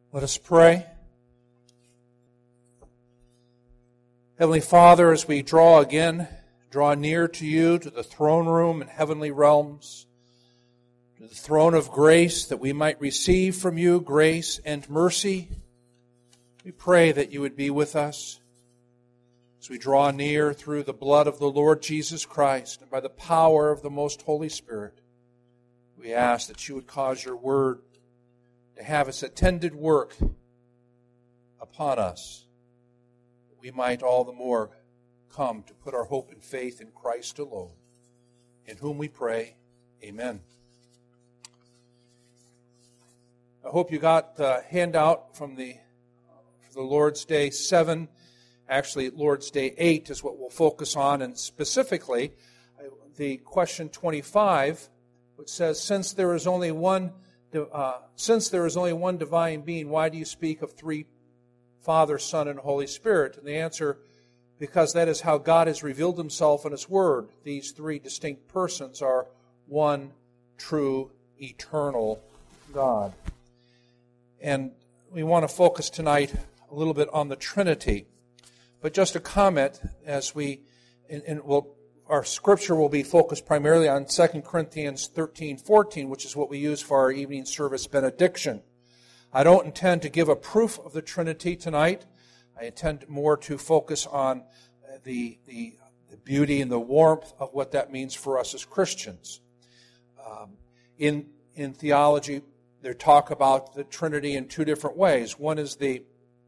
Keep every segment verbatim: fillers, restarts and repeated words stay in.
Let us pray. Heavenly Father, as we draw again, draw near to you, to the throne room in heavenly realms, to the throne of grace, that we might receive from you grace and mercy, we pray that you would be with us as we draw near through the blood of the Lord Jesus Christ and by the power of the most Holy Spirit. We ask that you would cause your word to have its attended work upon us, that we might all the more come to put our hope and faith in Christ alone, in whom we pray. Amen. I hope you got the handout from the, for the Lord's Day seven. Actually, Lord's Day eight is what we'll focus on, and specifically the question twenty-five, which says, since there is only one Uh, since there is only one divine being, why do you speak of three, Father, Son, and Holy Spirit? And the answer, because that is how God has revealed himself in his word. These three distinct persons are one true, eternal God. And we want to focus tonight a little bit on the Trinity. But just a comment as we, and, and we'll Our scripture will be focused primarily on Second Corinthians thirteen fourteen, which is what we use for our evening service benediction. I don't intend to give a proof of the Trinity tonight. I intend more to focus on the, the, the beauty and the warmth of what that means for us as Christians. Um, in, in theology, they talk about the Trinity in two different ways. One is the,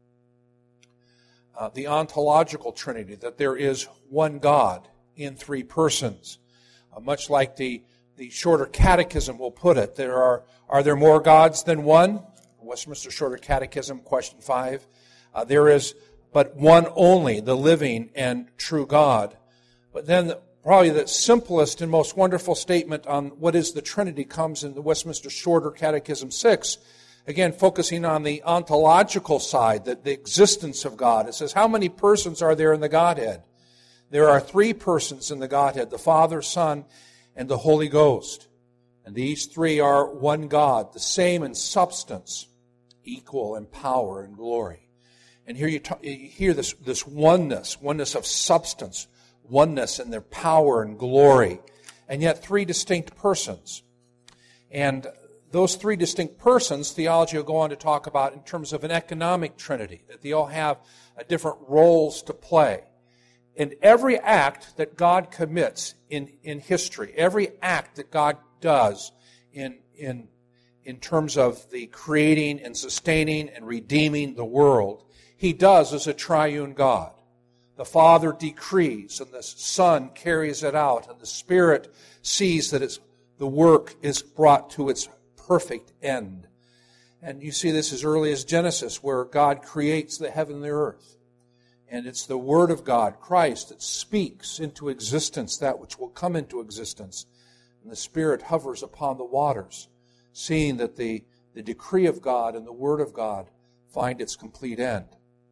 uh, the ontological Trinity, that there is one God in three persons. Uh, much like the, the Shorter Catechism will put it, there are, are there more gods than one? Westminster Shorter Catechism, question five. Uh, there is but one only, the living and true God. But then the, probably the simplest and most wonderful statement on what is the Trinity comes in the Westminster Shorter Catechism six, again focusing on the ontological side, the, the existence of God. It says, how many persons are there in the Godhead? There are three persons in the Godhead, the Father, Son, and the Holy Ghost. And these three are one God, the same in substance, equal in power and glory. And here you, talk, you hear this, this oneness, oneness of substance, oneness in their power and glory, and yet three distinct persons. And those three distinct persons, theology will go on to talk about in terms of an economic trinity, that they all have uh, different roles to play. In every act that God commits in, in history, every act that God does in, in, in terms of the creating and sustaining and redeeming the world, he does as a triune God. The Father decrees, and the Son carries it out, and the Spirit sees that it's, the work is brought to its perfect end. And you see this as early as Genesis, where God creates the heaven and the earth. And it's the Word of God, Christ, that speaks into existence that which will come into existence. And the Spirit hovers upon the waters, seeing that the, the decree of God and the Word of God find its complete end.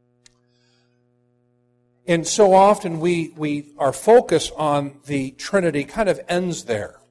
And so often we, we our focus on the Trinity kind of ends there.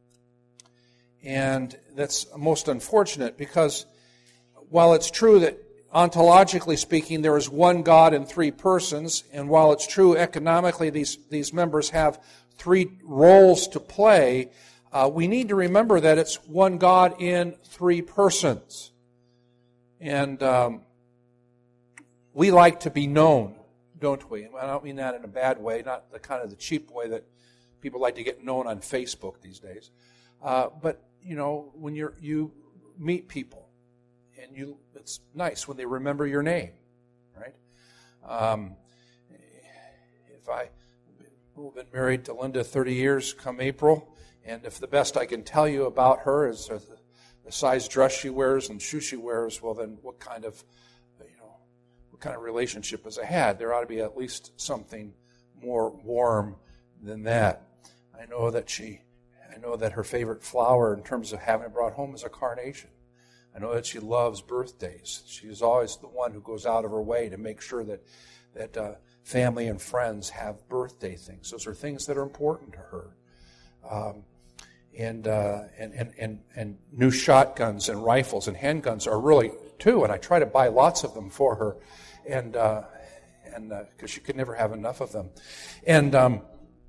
And that's most unfortunate, because while it's true that ontologically speaking, there is one God in three persons, and while it's true economically these, these members have three roles to play, uh, we need to remember that it's one God in three persons. And um, we like to be known, don't we? I don't mean that in a bad way, not the kind of the cheap way that people like to get known on Facebook these days. Uh, but, you know, when you're, you meet people, and you, it's nice when they remember your name, right? Um, if I, I've been married to Linda thirty years come April, and if the best I can tell you about her is the, the size dress she wears and shoes she wears, well then what kind of, you know, what kind of relationship has I had? There ought to be at least something more warm than that. I know that she, I know that her favorite flower in terms of having it brought home is a carnation. I know that she loves birthdays. She is always the one who goes out of her way to make sure that that uh, family and friends have birthday things. Those are things that are important to her. Um, and, uh, and, and, and, and new shotguns and rifles and handguns are really, too, and I try to buy lots of them for her, and uh, and because uh, she could never have enough of them. And, um,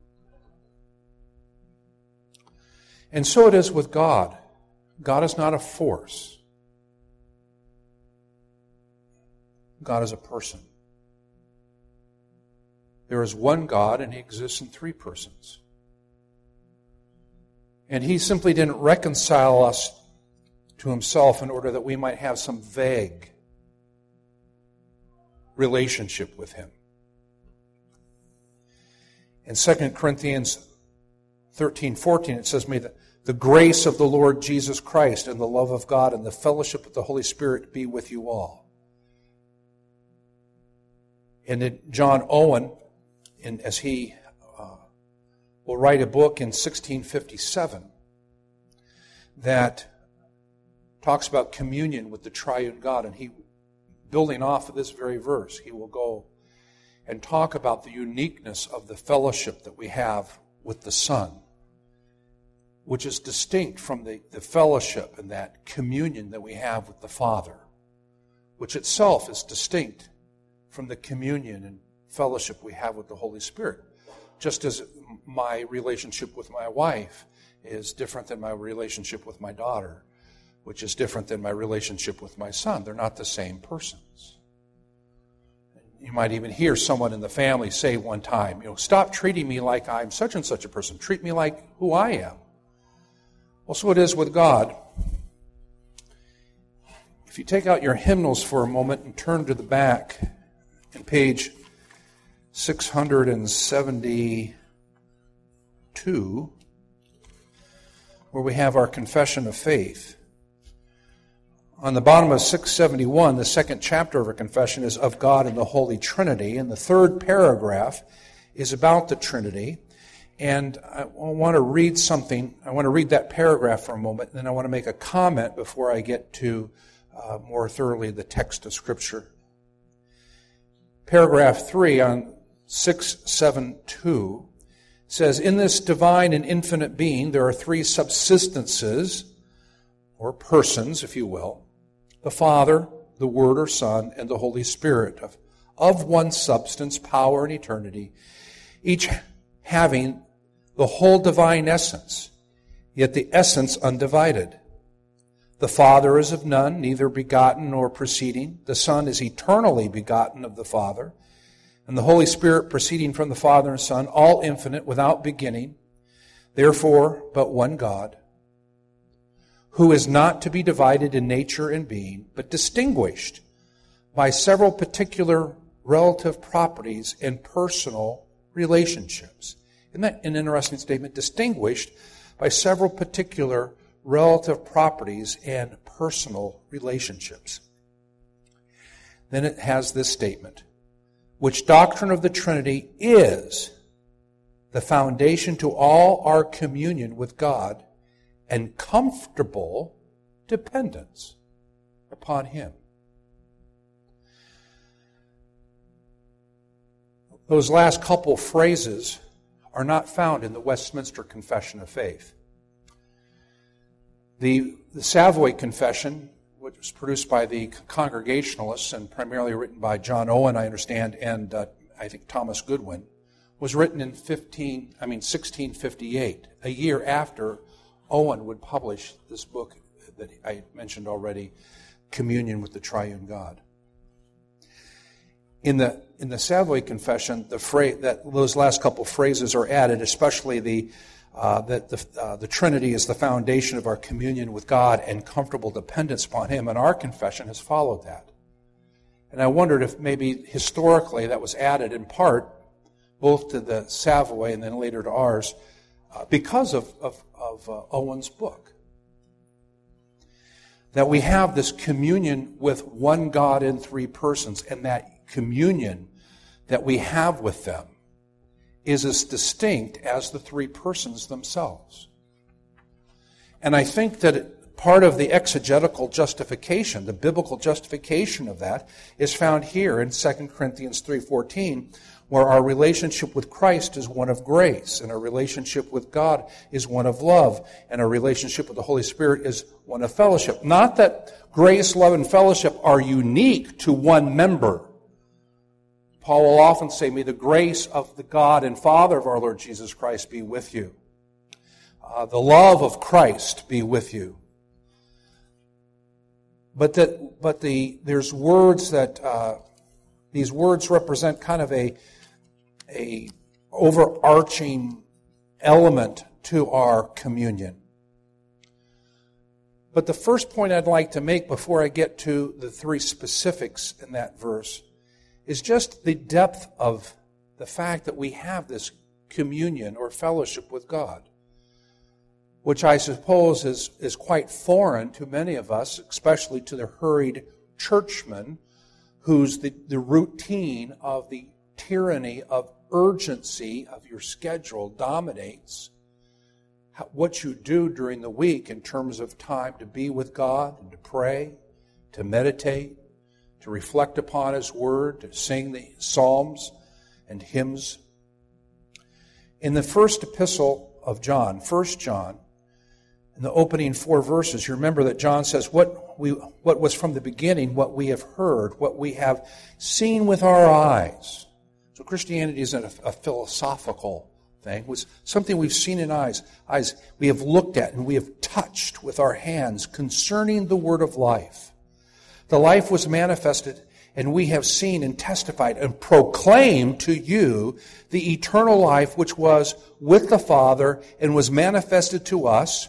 and so it is with God. God is not a force. God is a person. There is one God, and He exists in three persons. And He simply didn't reconcile us to Himself in order that we might have some vague relationship with Him. In Second Corinthians thirteen fourteen, it says, May the, the grace of the Lord Jesus Christ and the love of God and the fellowship of the Holy Spirit be with you all. And in John Owen, in, as he uh, will write a book in sixteen fifty-seven that talks about communion with the triune God, and he, building off of this very verse, he will go and talk about the uniqueness of the fellowship that we have with the Son, which is distinct from the, the fellowship and that communion that we have with the Father, which itself is distinct from the communion and fellowship we have with the Holy Spirit. Just as my relationship with my wife is different than my relationship with my daughter, which is different than my relationship with my son. They're not the same persons. You might even hear someone in the family say one time, you know, stop treating me like I'm such and such a person. Treat me like who I am. Well, so it is with God. If you take out your hymnals for a moment and turn to the back in page six seventy-two, where we have our confession of faith. On the bottom of six seventy-one, the second chapter of our confession is of God and the Holy Trinity, and the third paragraph is about the Trinity. And I want to read something. I want to read that paragraph for a moment, and then I want to make a comment before I get to uh, more thoroughly the text of Scripture. Paragraph three on six seventy-two says, in this divine and infinite being, there are three subsistences, or persons, if you will, the Father, the Word or Son, and the Holy Spirit, of, of one substance, power, and eternity, each having the whole divine essence, yet the essence undivided. The Father is of none, neither begotten nor proceeding. The Son is eternally begotten of the Father, and the Holy Spirit proceeding from the Father and Son, all infinite, without beginning, therefore but one God, who is not to be divided in nature and being, but distinguished by several particular relative properties and personal relationships. Isn't that an interesting statement? Distinguished by several particular relative properties and personal relationships. Then it has this statement, which doctrine of the Trinity is the foundation to all our communion with God and comfortable dependence upon Him. Those last couple phrases are not found in the Westminster Confession of Faith. The, the Savoy Confession, which was produced by the Congregationalists and primarily written by John Owen, I understand, and uh, I think Thomas Goodwin, was written in fifteen, I mean sixteen fifty-eight, a year after Owen would publish this book that I mentioned already, Communion with the Triune God. In the in the Savoy Confession, the phrase that those last couple phrases are added, especially the uh, that the uh, the Trinity is the foundation of our communion with God and comfortable dependence upon Him. And our confession has followed that. And I wondered if maybe historically that was added in part both to the Savoy and then later to ours uh, because of of, of uh, Owen's book. That we have this communion with one God in three persons, and that communion that we have with them is as distinct as the three persons themselves. And I think that part of the exegetical justification, the biblical justification of that, is found here in Second Corinthians three fourteen, where our relationship with Christ is one of grace, and our relationship with God is one of love, and our relationship with the Holy Spirit is one of fellowship. Not that grace, love, and fellowship are unique to one member. Paul will often say, may the grace of the God and Father of our Lord Jesus Christ be with you. Uh, the love of Christ be with you. But that, but the there's words that uh, these words represent kind of a a overarching element to our communion. But the first point I'd like to make before I get to the three specifics in that verse is just the depth of the fact that we have this communion or fellowship with God, which I suppose is, is quite foreign to many of us, especially to the hurried churchman whose the, the routine of the tyranny of urgency of your schedule dominates what you do during the week in terms of time to be with God and to pray, to meditate, to reflect upon His Word, to sing the psalms and hymns. In the first epistle of John, First John, in the opening four verses, you remember that John says, what we what was from the beginning, what we have heard, what we have seen with our eyes. So Christianity isn't a, a philosophical thing. It was something we've seen in eyes, eyes we have looked at and we have touched with our hands concerning the word of life. The life was manifested, and we have seen and testified and proclaimed to you the eternal life which was with the Father and was manifested to us.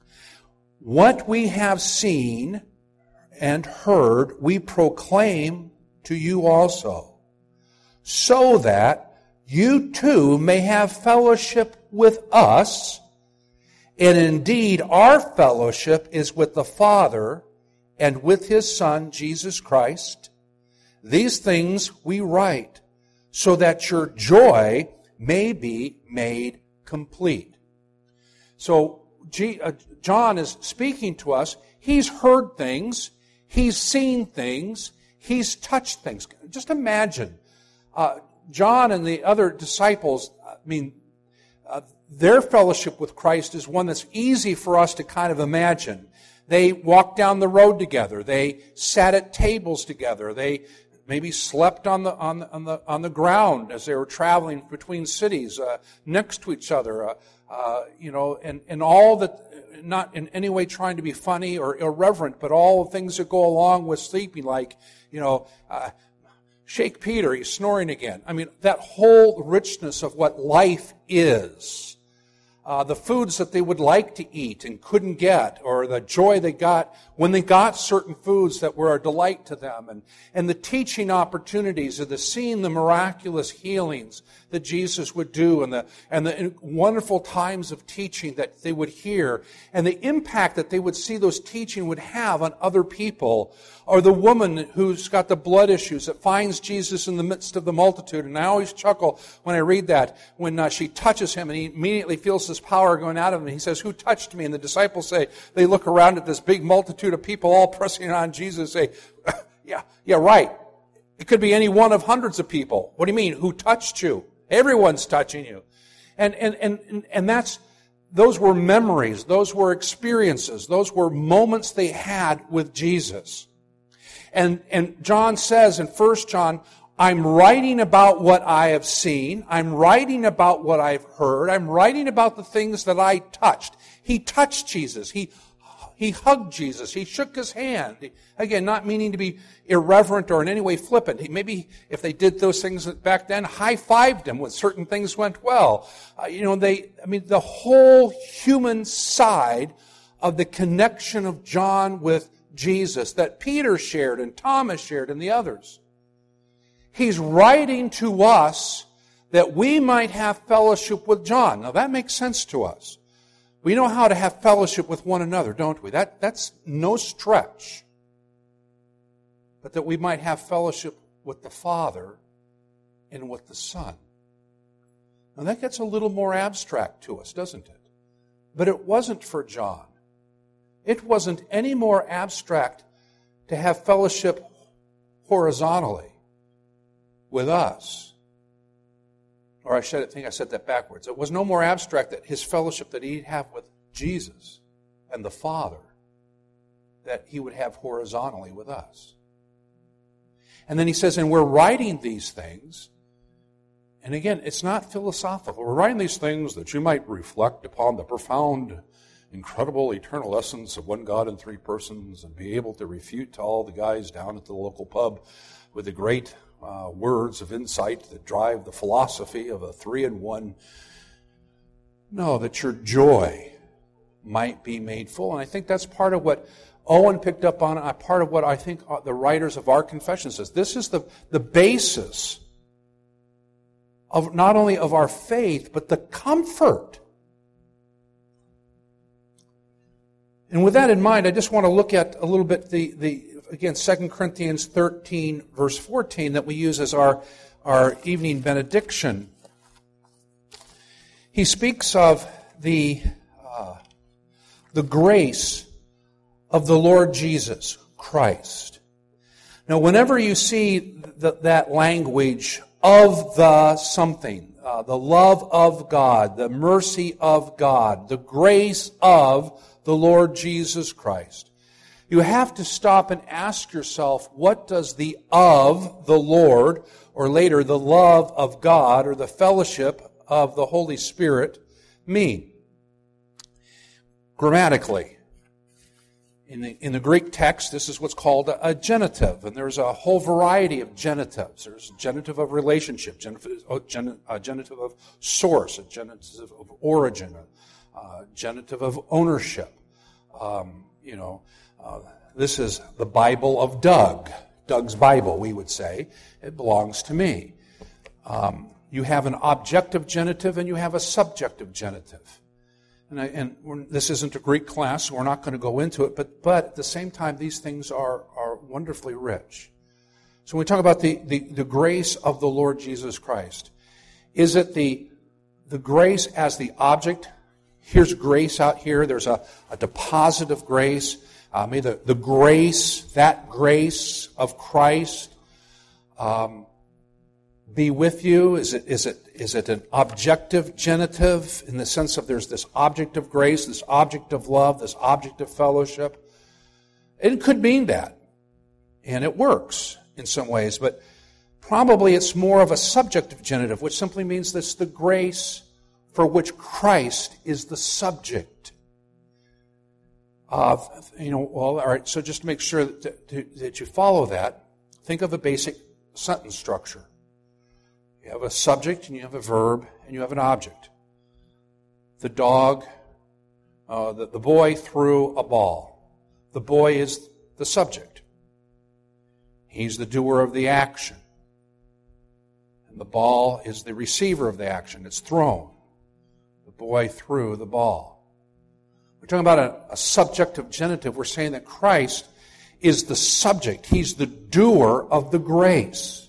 What we have seen and heard, we proclaim to you also, so that you too may have fellowship with us. And indeed, our fellowship is with the Father and with His Son, Jesus Christ. These things we write, so that your joy may be made complete. So John is speaking to us. He's heard things. He's seen things. He's touched things. Just imagine uh, John and the other disciples, I mean, uh, their fellowship with Christ is one that's easy for us to kind of imagine. They walked down the road together. They sat at tables together. They maybe slept on the on the on the, on the ground as they were traveling between cities, uh, next to each other. Uh, uh, you know, and and all that, not in any way trying to be funny or irreverent, but all the things that go along with sleeping, like you know, uh, shake Peter, he's snoring again. I mean, that whole richness of what life is. Uh, the foods that they would like to eat and couldn't get, or the joy they got when they got certain foods that were a delight to them, and, and the teaching opportunities of the seeing the miraculous healings that Jesus would do, and the and the wonderful times of teaching that they would hear, and the impact that they would see those teaching would have on other people, or the woman who's got the blood issues that finds Jesus in the midst of the multitude. And I always chuckle when I read that, when uh, she touches him and he immediately feels this power going out of him. He says, "Who touched me?" And the disciples say, they look around at this big multitude of people all pressing on Jesus and say, yeah, yeah, right. It could be any one of hundreds of people. What do you mean? Who touched you? Everyone's touching you. And, and, and, and that's, those were memories. Those were experiences. Those were moments they had with Jesus. And, and John says in First John, I'm writing about what I have seen. I'm writing about what I've heard. I'm writing about the things that I touched. He touched Jesus. He, he hugged Jesus. He shook his hand. Again, not meaning to be irreverent or in any way flippant. He, maybe if they did those things back then, high-fived him when certain things went well. Uh, you know, they, I mean, the whole human side of the connection of John with Jesus that Peter shared and Thomas shared and the others. He's writing to us that we might have fellowship with John. Now that makes sense to us. We know how to have fellowship with one another, don't we? That, that's no stretch. But that we might have fellowship with the Father and with the Son. Now that gets a little more abstract to us, doesn't it? But it wasn't for John. It wasn't any more abstract to have fellowship horizontally with us or I should think I said that backwards. It was no more abstract that his fellowship that he'd have with Jesus and the Father, that he would have horizontally with us. And then he says, and we're writing these things, and again, it's not philosophical. We're writing these things that you might reflect upon the profound, incredible, eternal essence of one God in three persons and be able to refute to all the guys down at the local pub with the great uh, words of insight that drive the philosophy of a three in one. No, that your joy might be made full. And I think that's part of what Owen picked up on, uh, part of what I think the writers of our confession says. This is the, the basis of not only of our faith, but the comfort. And with that in mind, I just want to look at a little bit the, the again, Second Corinthians thirteen, verse fourteen, that we use as our, our evening benediction. He speaks of the, uh, the grace of the Lord Jesus Christ. Now, whenever you see th- that language of the something, uh, the love of God, the mercy of God, the grace of the Lord Jesus Christ, you have to stop and ask yourself, what does the of the Lord, or later the love of God, or the fellowship of the Holy Spirit mean? Grammatically, In the, in the Greek text, this is what's called a, a genitive, and there's a whole variety of genitives. There's a genitive of relationship, genitive, a genitive of source, a genitive of origin, a, a genitive of ownership. Um, you know, uh, this is the Bible of Doug. Doug's Bible, we would say. It belongs to me. Um, you have an objective genitive and you have a subjective genitive. And, I, and we're, this isn't a Greek class, so we're not going to go into it, but, but at the same time, these things are, are wonderfully rich. So when we talk about the, the, the grace of the Lord Jesus Christ, is it the, the grace as the object? Here's grace out here. There's a, a deposit of grace. Uh, may the, the grace, that grace of Christ, um, be with you? Is it, is it, is it an objective genitive in the sense of there's this object of grace, this object of love, this object of fellowship? It could mean that. And it works in some ways, but probably it's more of a subjective genitive, which simply means this the grace for which Christ is the subject. Uh, you know, well, all right, so just to make sure that, that you follow that, think of a basic sentence structure. You have a subject, and you have a verb, and you have an object. The dog, uh, the, the boy threw a ball. The boy is the subject. He's the doer of the action. And the ball is the receiver of the action. It's thrown. The boy threw the ball. We're talking about a, a subjective genitive. We're saying that Christ is the subject. He's the doer of the grace.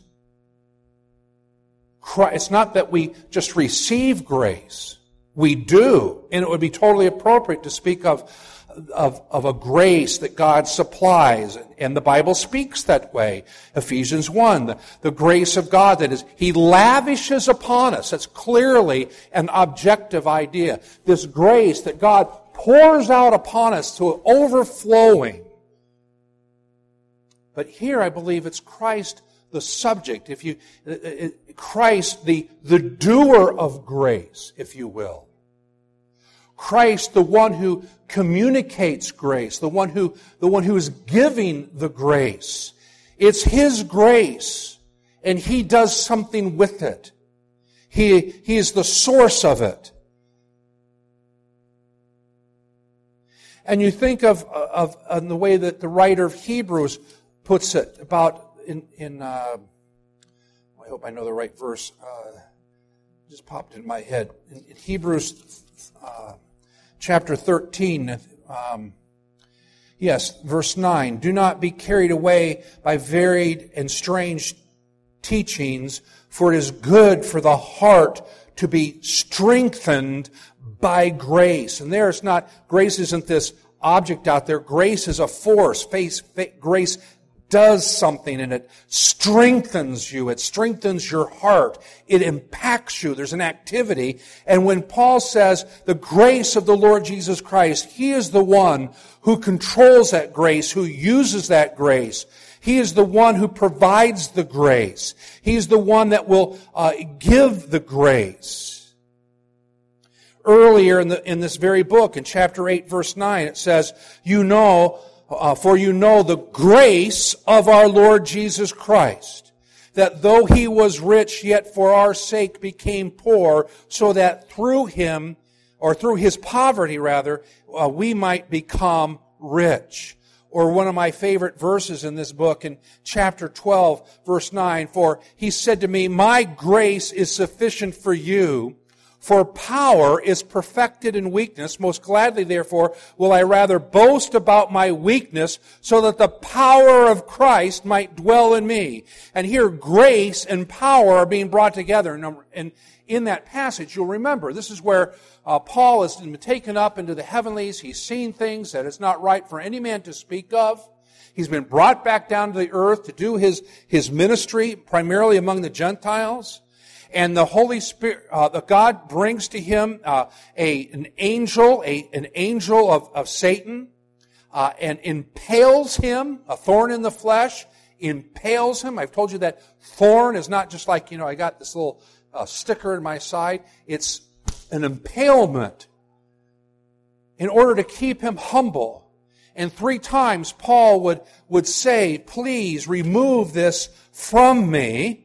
It's not that we just receive grace. We do. And it would be totally appropriate to speak of, of, of a grace that God supplies. And the Bible speaks that way. Ephesians one, the, the grace of God that is, He lavishes upon us. That's clearly an objective idea. This grace that God pours out upon us to overflowing. But here I believe it's Christ the subject, if you, Christ, the, the doer of grace, if you will. Christ, the one who communicates grace, the one who, the one who is giving the grace. It's His grace, and He does something with it. He, he is the source of it. And you think of, of, of the way that the writer of Hebrews puts it about In, in uh, I hope I know the right verse. Uh, just popped in my head. In, in Hebrews uh, chapter thirteen, um, yes, verse nine. Do not be carried away by varied and strange teachings, for it is good for the heart to be strengthened by grace. And there it's not, grace isn't this object out there. Grace is a force. Face, face, grace does something and it strengthens you. It strengthens your heart. It impacts you. There's an activity. And when Paul says the grace of the Lord Jesus Christ, He is the one who controls that grace, who uses that grace. He is the one who provides the grace. He's the one that will uh, give the grace. Earlier in the in this very book, in chapter eight, verse nine, it says, "You know, uh, for you know the grace of our Lord Jesus Christ, that though He was rich, yet for our sake became poor, so that through Him, or through His poverty rather, uh, we might become rich." Or one of my favorite verses in this book, in chapter twelve, verse nine, "For He said to me, my grace is sufficient for you, for power is perfected in weakness. Most gladly, therefore, will I rather boast about my weakness, so that the power of Christ might dwell in me." And here, grace and power are being brought together. And in that passage, you'll remember, this is where uh, Paul has been taken up into the heavenlies. He's seen things that it's not right for any man to speak of. He's been brought back down to the earth to do his, his ministry, primarily among the Gentiles. And the Holy Spirit, uh, the God brings to him uh, a an angel, a an angel of of Satan, uh, and impales him, a thorn in the flesh, impales him. I've told you that thorn is not just like, you know, I got this little uh, sticker in my side. It's an impalement in order to keep him humble. And three times Paul would would say, "Please remove this from me."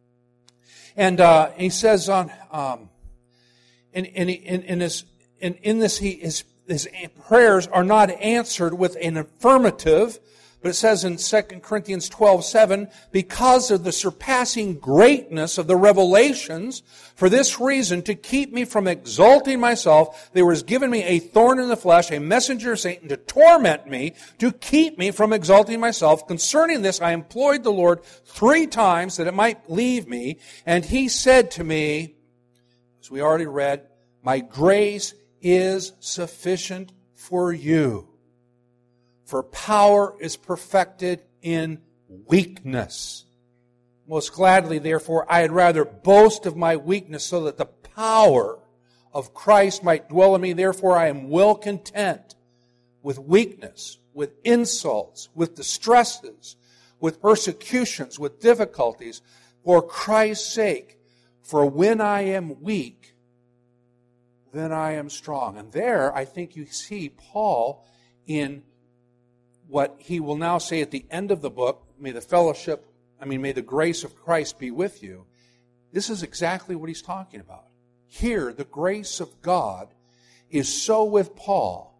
And uh, he says on, um, in, in, in, in, his, in, in this, he, his, his prayers are not answered with an affirmative, but it says in Second Corinthians twelve seven, "Because of the surpassing greatness of the revelations, for this reason, to keep me from exalting myself, there was given me a thorn in the flesh, a messenger of Satan, to torment me, to keep me from exalting myself. Concerning this, I implored the Lord three times that it might leave me. And He said to me," as we already read, "My grace is sufficient for you. For power is perfected in weakness. Most gladly, therefore, I had rather boast of my weakness, so that the power of Christ might dwell in me. Therefore, I am well content with weakness, with insults, with distresses, with persecutions, with difficulties, for Christ's sake. For when I am weak, then I am strong." And there, I think you see Paul in what he will now say at the end of the book, "May the fellowship, I mean, may the grace of Christ be with you." This is exactly what he's talking about. Here, the grace of God is so with Paul,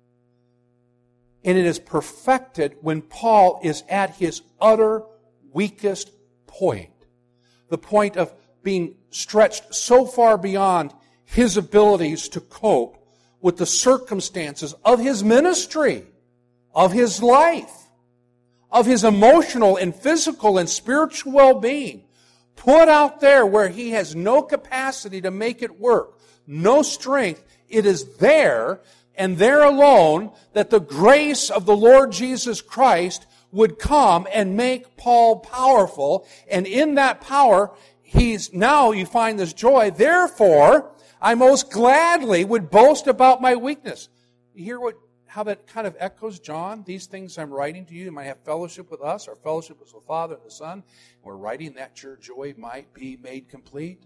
and it is perfected when Paul is at his utter weakest point. The point of being stretched so far beyond his abilities to cope with the circumstances of his ministry, of his life, of his emotional and physical and spiritual well-being, put out there where he has no capacity to make it work, no strength. It is there, and there alone, that the grace of the Lord Jesus Christ would come and make Paul powerful. And in that power, he's now, you find this joy. "Therefore, I most gladly would boast about my weakness." You hear what how that kind of echoes John? "These things I'm writing to you, you might have fellowship with us." Our fellowship is with the Father and the Son. And we're writing that your joy might be made complete.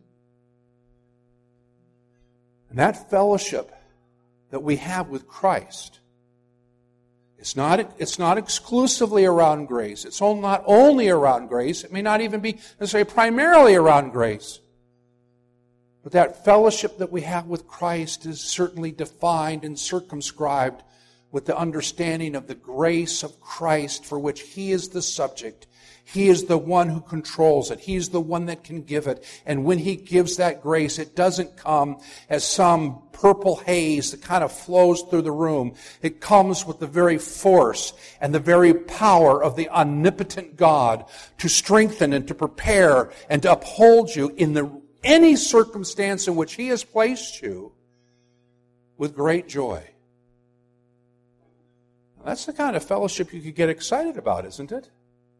And that fellowship that we have with Christ, it's not, it's not exclusively around grace. It's not only around grace. It may not even be necessarily primarily around grace. But that fellowship that we have with Christ is certainly defined and circumscribed with the understanding of the grace of Christ, for which He is the subject. He is the one who controls it. He's the one that can give it. And when He gives that grace, it doesn't come as some purple haze that kind of flows through the room. It comes with the very force and the very power of the omnipotent God to strengthen and to prepare and to uphold you in the any circumstance in which He has placed you with great joy. That's the kind of fellowship you could get excited about, isn't it?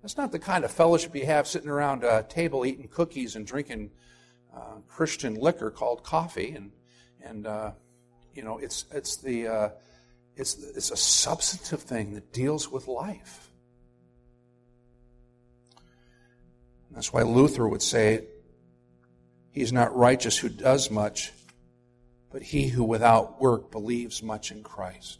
That's not the kind of fellowship you have sitting around a table eating cookies and drinking uh, Christian liquor called coffee. And and uh, you know, it's it's the uh, it's it's a substantive thing that deals with life. That's why Luther would say, "He's not righteous who does much, but he who without work believes much in Christ."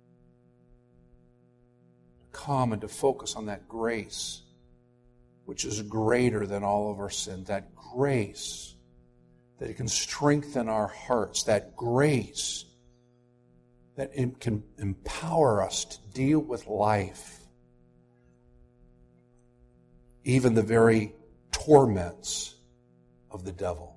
Come and to focus on that grace, which is greater than all of our sin. That grace that it can strengthen our hearts. That grace that it can empower us to deal with life. Even the very torments of the devil.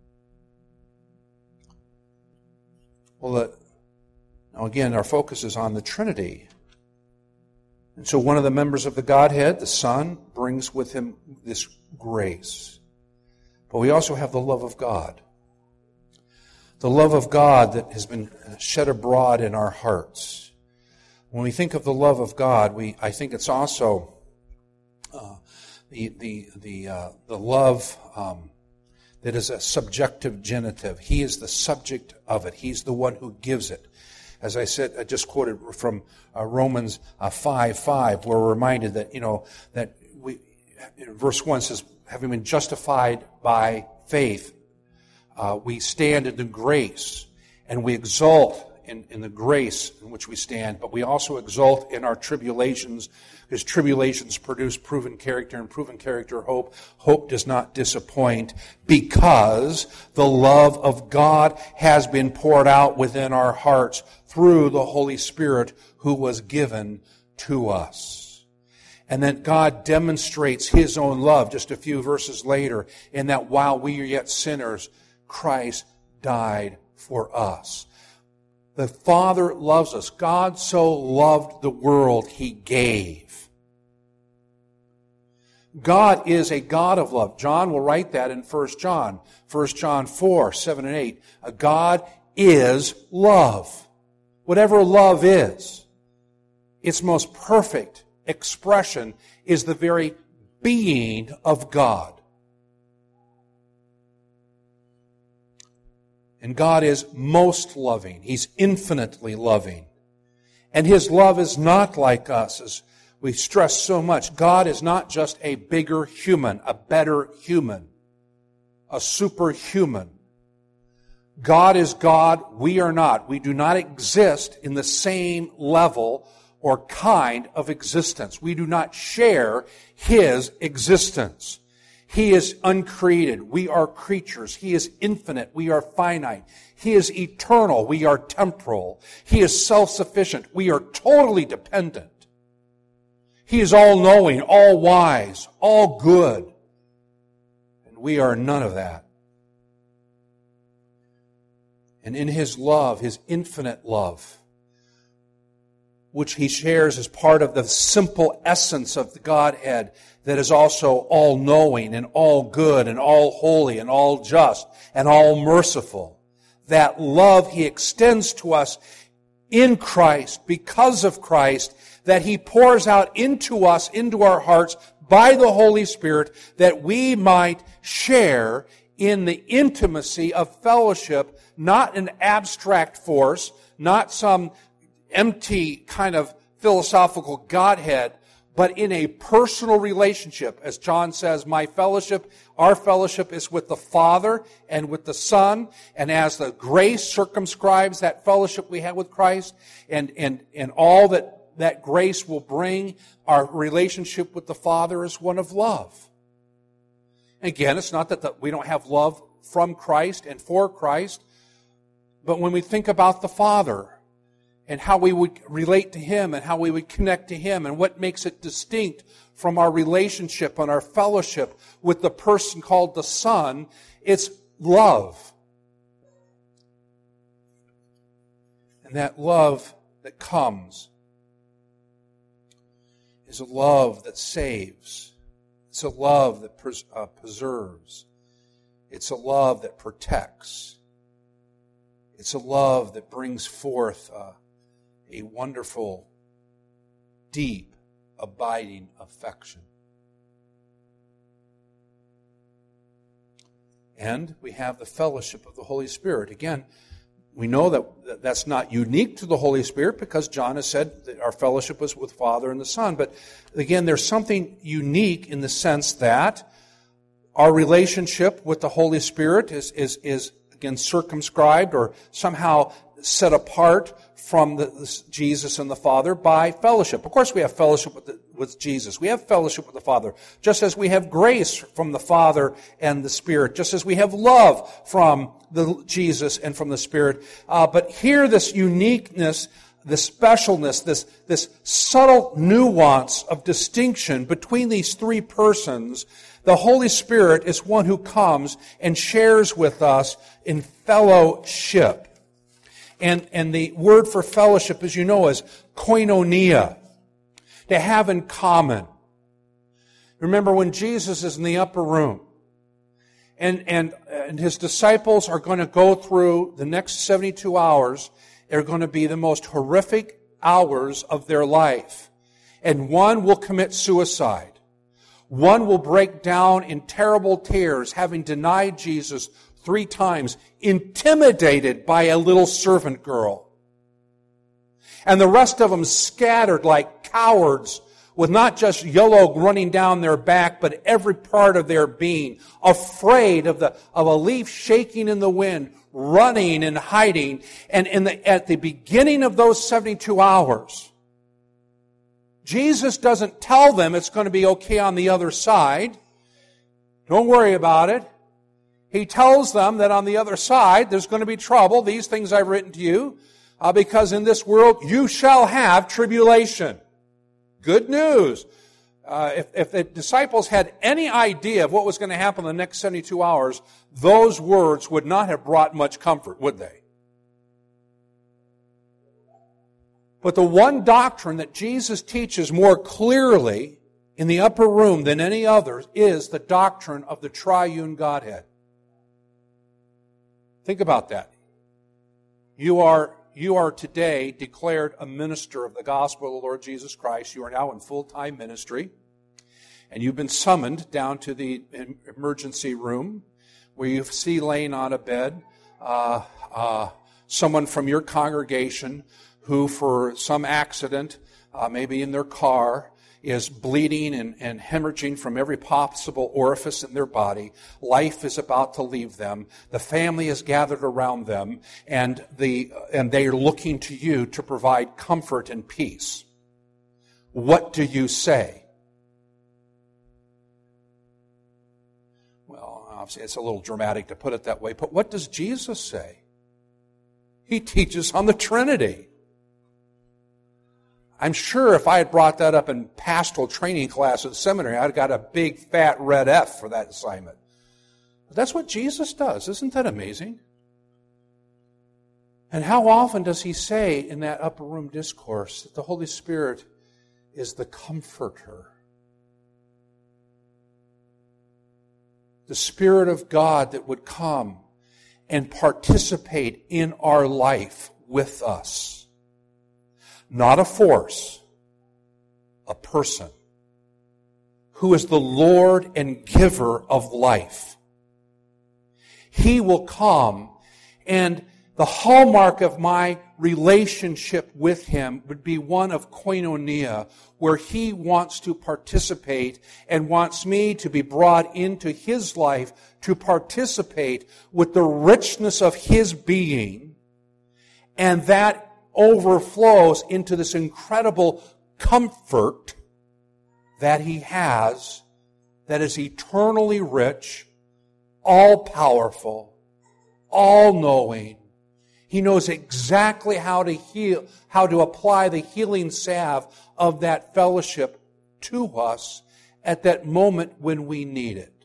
Well, uh, now again, our focus is on the Trinity. And so one of the members of the Godhead, the Son, brings with him this grace. But we also have the love of God. The love of God that has been shed abroad in our hearts. When we think of the love of God, we I think it's also uh, the the the uh, the love um, that is a subjective genitive. He is the subject of it. He's the one who gives it. As I said, I just quoted from uh, Romans uh, five five, where we're reminded that, you know, that we, verse one says, having been justified by faith, uh, we stand in the grace, and we exult in, in the grace in which we stand, but we also exult in our tribulations, because tribulations produce proven character, and proven character hope. Hope does not disappoint, because the love of God has been poured out within our hearts through the Holy Spirit who was given to us. And that God demonstrates His own love just a few verses later, in that while we are yet sinners, Christ died for us. The Father loves us. God so loved the world, He gave. God is a God of love. John will write that in First John. First John four, seven and eight. A God is love. Whatever love is, its most perfect expression is the very being of God. And God is most loving. He's infinitely loving. And His love is not like us, as we stress so much. God is not just a bigger human, a better human, a superhuman. God is God, we are not. We do not exist in the same level or kind of existence. We do not share His existence. He is uncreated. We are creatures. He is infinite. We are finite. He is eternal. We are temporal. He is self-sufficient. We are totally dependent. He is all-knowing, all-wise, all good. And we are none of that. And in His love, His infinite love, which He shares as part of the simple essence of the Godhead that is also all-knowing and all good and all holy and all just and all merciful. That love He extends to us in Christ, because of Christ, that He pours out into us, into our hearts, by the Holy Spirit, that we might share in the intimacy of fellowship, not an abstract force, not some empty kind of philosophical Godhead, but in a personal relationship. As John says, my fellowship, our fellowship is with the Father and with the Son, and as the grace circumscribes that fellowship we have with Christ, and, and, and all that that grace will bring, our relationship with the Father is one of love. Again, it's not that the, we don't have love from Christ and for Christ, but when we think about the Father and how we would relate to Him and how we would connect to Him and what makes it distinct from our relationship and our fellowship with the person called the Son, it's love. And that love that comes is a love that saves. It's a love that pres- uh, preserves. It's a love that protects. It's a love that brings forth uh, a wonderful, deep, abiding affection. And we have the fellowship of the Holy Spirit. Again, we know that that's not unique to the Holy Spirit because John has said that our fellowship was with the Father and the Son. But again, there's something unique in the sense that our relationship with the Holy Spirit is, is, is again, circumscribed or somehow set apart from the, the, Jesus and the Father by fellowship. Of course, we have fellowship with, the, with Jesus. We have fellowship with the Father, just as we have grace from the Father and the Spirit, just as we have love from the Jesus and from the Spirit. Uh, but here, this uniqueness, this specialness, this, this subtle nuance of distinction between these three persons, the Holy Spirit is one who comes and shares with us in fellowship. And, and the word for fellowship, as you know, is koinonia, to have in common. Remember when Jesus is in the upper room, and, and, and his disciples are going to go through the next seventy-two hours. They're going to be the most horrific hours of their life. And one will commit suicide. One will break down in terrible tears, having denied Jesus three times, intimidated by a little servant girl. And the rest of them scattered like cowards, with not just yellow running down their back, but every part of their being, afraid of the of a leaf shaking in the wind, running and hiding. And in the, at the beginning of those seventy-two hours, Jesus doesn't tell them it's going to be okay on the other side. Don't worry about it. He tells them that on the other side there's going to be trouble. These things I've written to you, uh, because in this world you shall have tribulation. Good news. Uh, if, if the disciples had any idea of what was going to happen in the next seventy-two hours, those words would not have brought much comfort, would they? But the one doctrine that Jesus teaches more clearly in the upper room than any other is the doctrine of the triune Godhead. Think about that. You are, you are today declared a minister of the gospel of the Lord Jesus Christ. You are now in full-time ministry. And you've been summoned down to the emergency room where you see laying on a bed uh, uh, someone from your congregation who, for some accident, uh, maybe in their car, is bleeding and, and hemorrhaging from every possible orifice in their body. Life is about to leave them. The family is gathered around them, and the and they are looking to you to provide comfort and peace. What do you say? Well, obviously it's a little dramatic to put it that way, but what does Jesus say? He teaches on the Trinity. I'm sure if I had brought that up in pastoral training class at the seminary, I'd have got a big fat red F for that assignment. But that's what Jesus does. Isn't that amazing? And how often does he say in that upper room discourse that the Holy Spirit is the comforter? The Spirit of God that would come and participate in our life with us. Not a force, a person, who is the Lord and giver of life. He will come, and the hallmark of my relationship with Him would be one of koinonia, where He wants to participate and wants me to be brought into His life to participate with the richness of His being, and that overflows into this incredible comfort that He has, that is eternally rich, all-powerful, all-knowing. He knows exactly how to heal, how to apply the healing salve of that fellowship to us at that moment when we need it.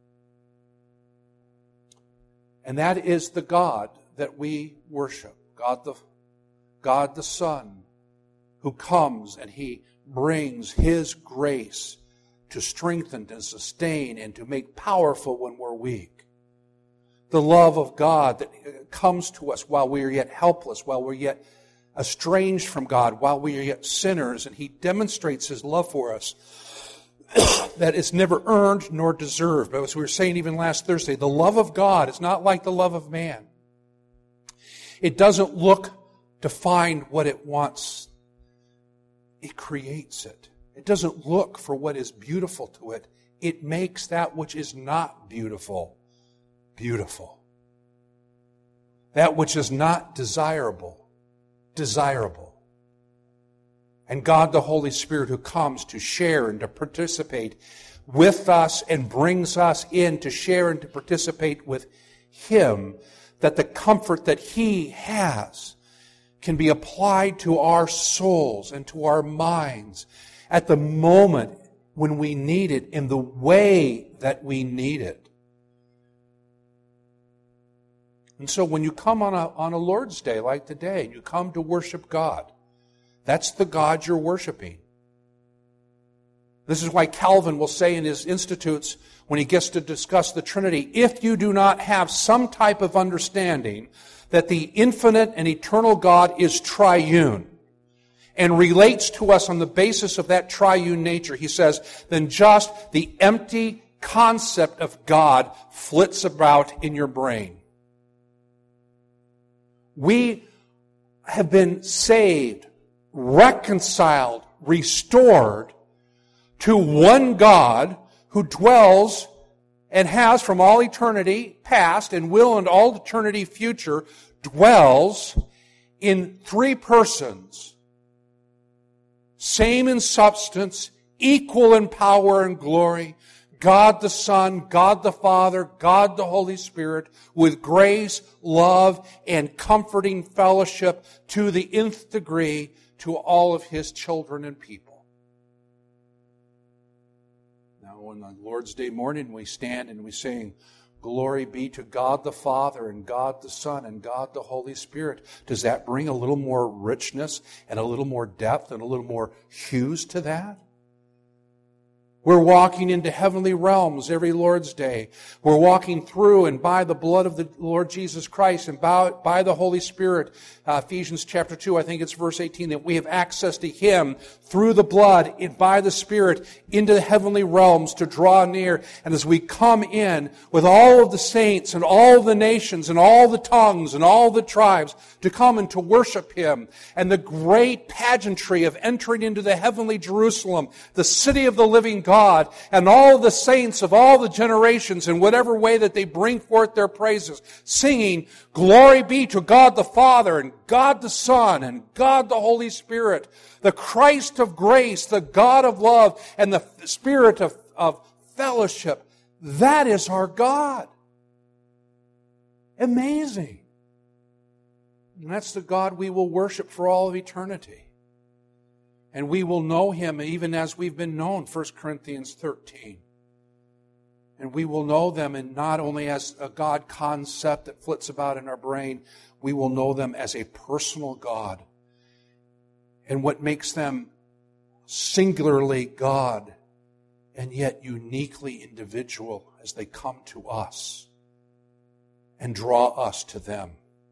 And that is the God that we worship, God the God the Son, who comes and He brings His grace to strengthen and sustain and to make powerful when we're weak. The love of God that comes to us while we are yet helpless, while we're yet estranged from God, while we are yet sinners, and He demonstrates His love for us that is never earned nor deserved. But as we were saying even last Thursday, the love of God is not like the love of man. It doesn't look to find what it wants. It creates it. It doesn't look for what is beautiful to it. It makes that which is not beautiful, beautiful. That which is not desirable, desirable. And God the Holy Spirit, who comes to share and to participate with us and brings us in to share and to participate with Him, that the comfort that He has can be applied to our souls and to our minds at the moment when we need it, in the way that we need it. And so when you come on a, on a Lord's Day like today, and you come to worship God, that's the God you're worshiping. This is why Calvin will say in his Institutes, when he gets to discuss the Trinity, if you do not have some type of understanding that the infinite and eternal God is triune and relates to us on the basis of that triune nature, he says, then just the empty concept of God flits about in your brain. We have been saved, reconciled, restored to one God who dwells and has from all eternity past and will in all eternity future dwells in three persons, same in substance, equal in power and glory, God the Son, God the Father, God the Holy Spirit, with grace, love, and comforting fellowship to the nth degree to all of His children and people. Now, on the Lord's Day morning, we stand and we sing, glory be to God the Father and God the Son and God the Holy Spirit. Does that bring a little more richness and a little more depth and a little more hues to that? We're walking into heavenly realms every Lord's Day. We're walking through and by the blood of the Lord Jesus Christ and by, by the Holy Spirit. Uh, Ephesians chapter two, I think it's verse eighteen, that we have access to Him through the blood and by the Spirit into the heavenly realms to draw near. And as we come in with all of the saints and all the nations and all the tongues and all the tribes to come and to worship Him, and the great pageantry of entering into the heavenly Jerusalem, the city of the living God, God, and all the saints of all the generations in whatever way that they bring forth their praises, singing, glory be to God the Father and God the Son and God the Holy Spirit, the Christ of grace, the God of love, and the Spirit of, of fellowship. That is our God. Amazing. And that's the God we will worship for all of eternity. And we will know Him even as we've been known, First Corinthians thirteen. And we will know them in not only as a God concept that flits about in our brain, we will know them as a personal God. And what makes them singularly God and yet uniquely individual as they come to us and draw us to them.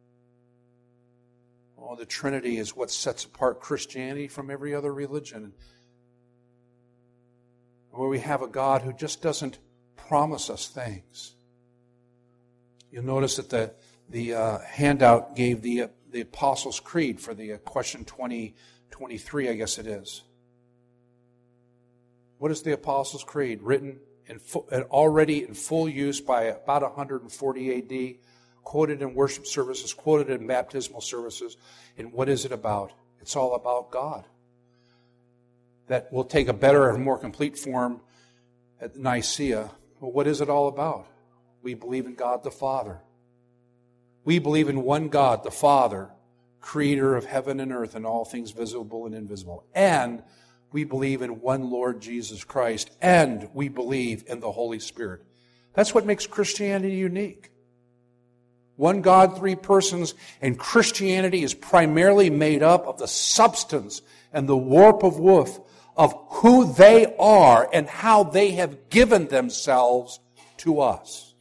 Oh, the Trinity is what sets apart Christianity from every other religion. Where we have a God who just doesn't promise us things. You'll notice that the the uh, handout gave the uh, the Apostles' Creed for the uh, question twenty twenty-three, I guess it is. What is the Apostles' Creed? Written in full, already in full use by about one hundred forty A D, quoted in worship services, quoted in baptismal services. And what is it about? It's all about God. That will take a better and more complete form at Nicaea. Well, what is it all about? We believe in God the Father. We believe in one God, the Father, creator of heaven and earth and all things visible and invisible. And we believe in one Lord Jesus Christ. And we believe in the Holy Spirit. That's what makes Christianity unique. One God, three persons, and Christianity is primarily made up of the substance and the warp of woof of who they are and how they have given themselves to us.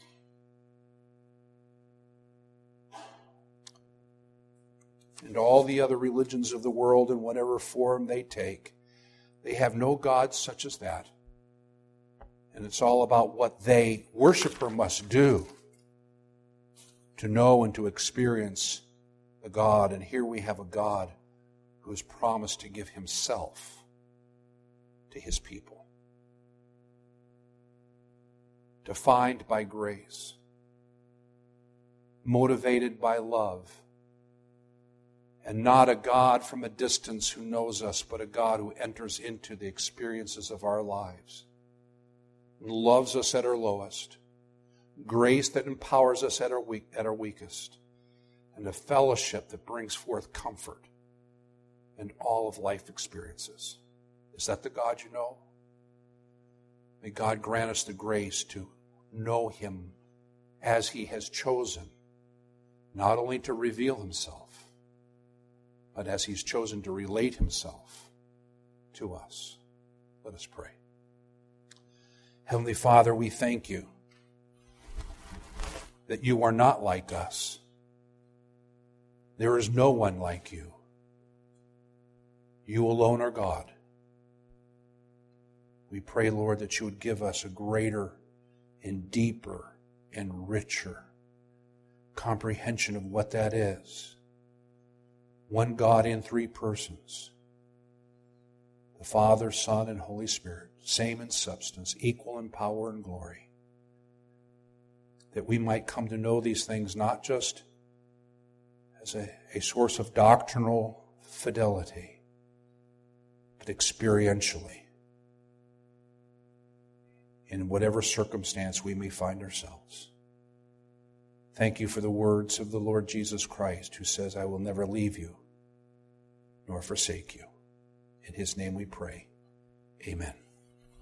And all the other religions of the world, in whatever form they take, they have no God such as that. And it's all about what they, worshiper, must do to know and to experience the God. And here we have a God who has promised to give himself to his people. Defined by grace, motivated by love, and not a God from a distance who knows us, but a God who enters into the experiences of our lives and loves us at our lowest, grace that empowers us at our weak, at our weakest, and a fellowship that brings forth comfort in all of life experiences. Is that the God you know? May God grant us the grace to know him as he has chosen, not only to reveal himself, but as he's chosen to relate himself to us. Let us pray. Heavenly Father, we thank you that you are not like us. There is no one like you. You alone are God. We pray, Lord, that you would give us a greater and deeper and richer comprehension of what that is. One God in three persons. The Father, Son, and Holy Spirit, same in substance, equal in power and glory. That we might come to know these things not just as a, a source of doctrinal fidelity, but experientially, in whatever circumstance we may find ourselves. Thank you for the words of the Lord Jesus Christ, who says, I will never leave you nor forsake you. In his name we pray. Amen.